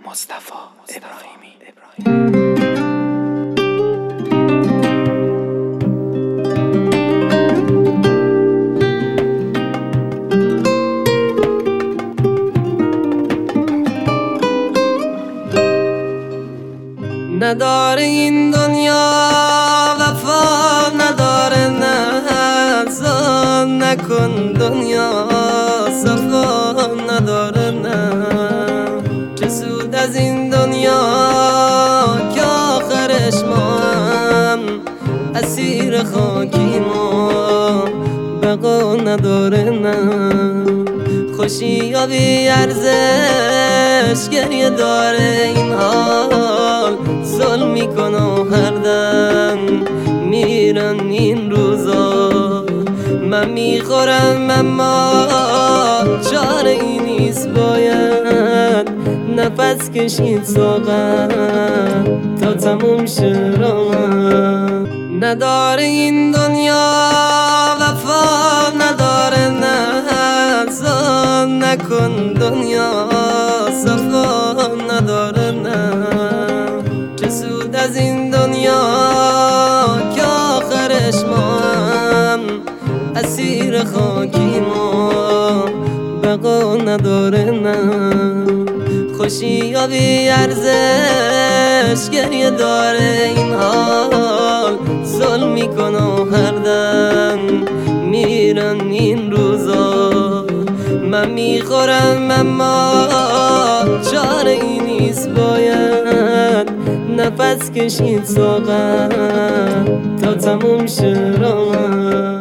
مصطفی ابراهیمی. نداره این دنیا وفا، نداره نه نکن دنیا صفا، نداره نه. چه سود از این دنیا که آخرش ما هم اسیر خاکیم و بقا نداره نه. خوشی یا بی ارزش گریه داره این حال، ظلم میکنه و هر دم میرن این روزا. من میخورم اما چاره ای نیست، باید نفس کشید ساغر تا تموم شه راه. نداره این دنیا وفا، نداره نه نکن دنیا صفا، نداره نه. چه سود از این دنیا که آخرش ما هم اسیر خاکیم و بقا نداره نه. خوشی یا بی ارزش گریه داره این حال، ظلم میکنه و هر دم میرن این روزا. من میخورم اما چاره ای نیست، باید نفس کشید ساغر تا تموم شه راه.